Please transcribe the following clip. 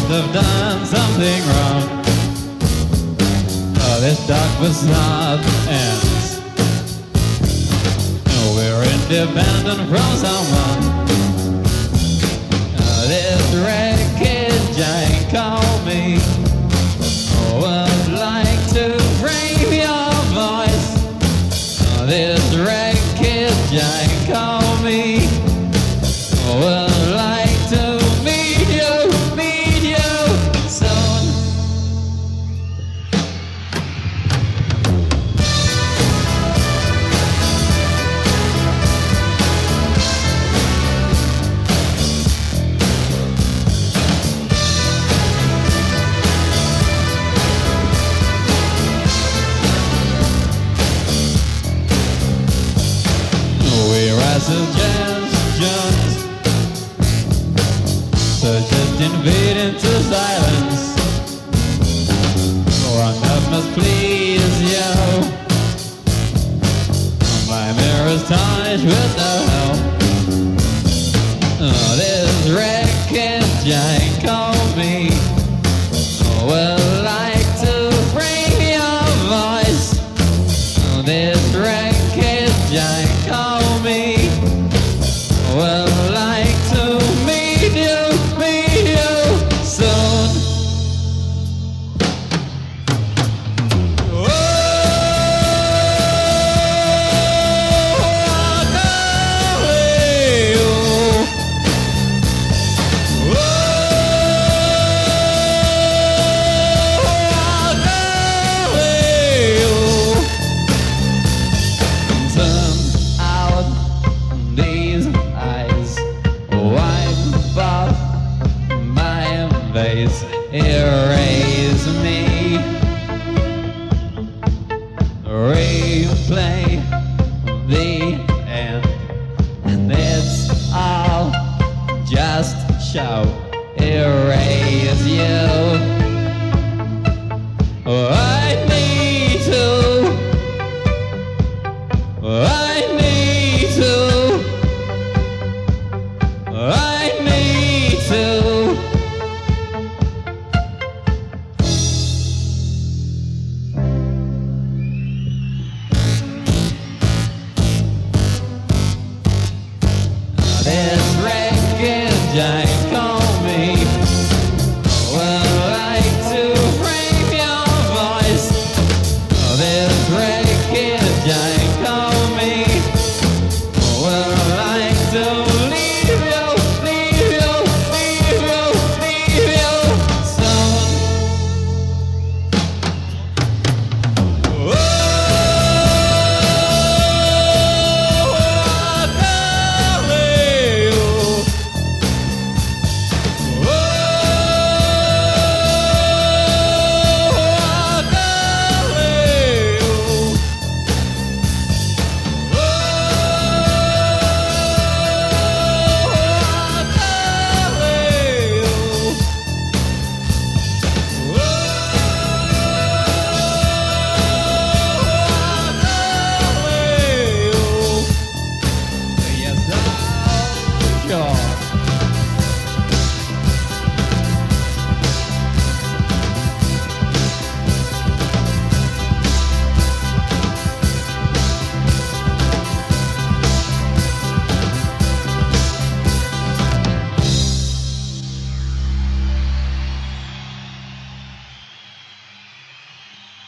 have done something wrong. Oh, this dark facade ends. Oh, we're independent from someone. Oh, this wreckage ain't called me. Oh, I'd like to frame your voice. Oh, this wreckage ain't called me. Oh, I'd like to meet you soon. We're as suggestions, so just invade into silence. One of must please you. My mirror's tarnished with no help. Oh, this wreckage ain't called me. Oh, well, like to bring your voice. Oh, this wreckage ain't called me. Well, like to meet you soon. Oh, walk away, oh. Oh, walk away, oh. Turn out these eyes, wipe off my face, erase me, replay the end, and it's all just show.